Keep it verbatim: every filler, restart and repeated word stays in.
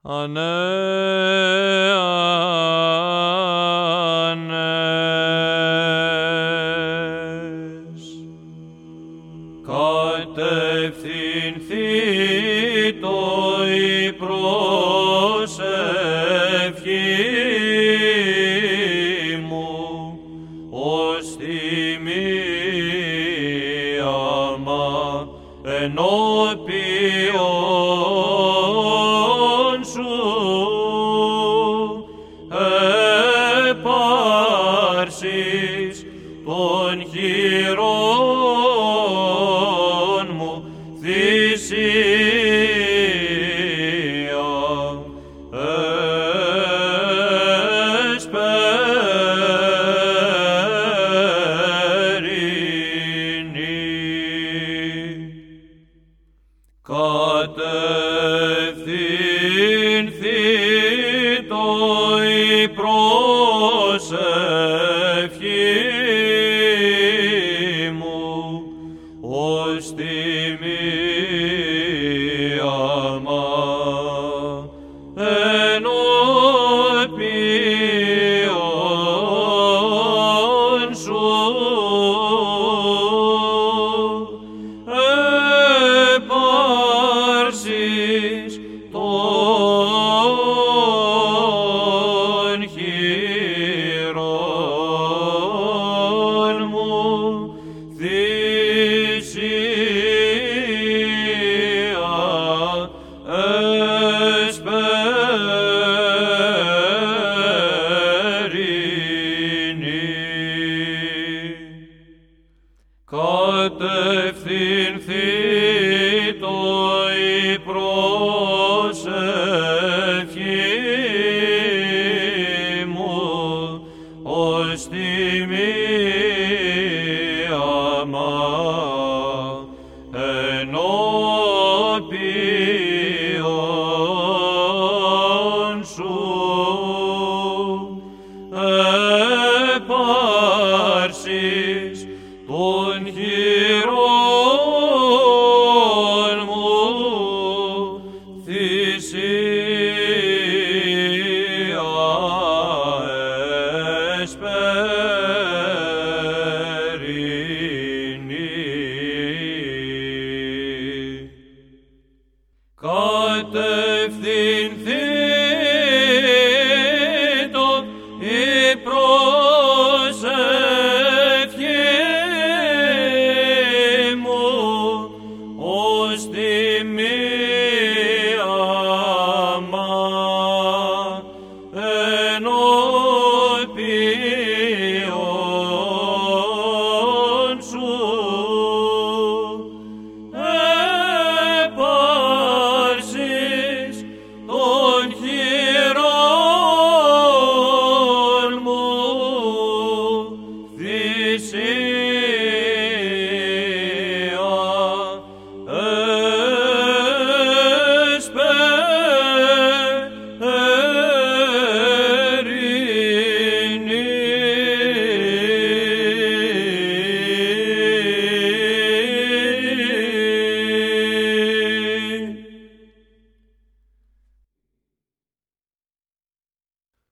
Ανέ, ανές. Κατευθυνθήτω η προσευχή μου ως τιμίαμα ενώπιον σου, επάρσεις των χειρών μου θυσία, εσπερινή. Κατευθυνθήτω η προσευχή μου ως τιμίαμα ενώπιον σου, επάρσεις των χειρών μου θυσία, εσπερινή. Κατευθυνθήτω η προσευχή μου ως τιμίαμα ενώπιον σου, επάρσεις των χειρών μου θυσία, εσπερινή. Κατευθυνθήτω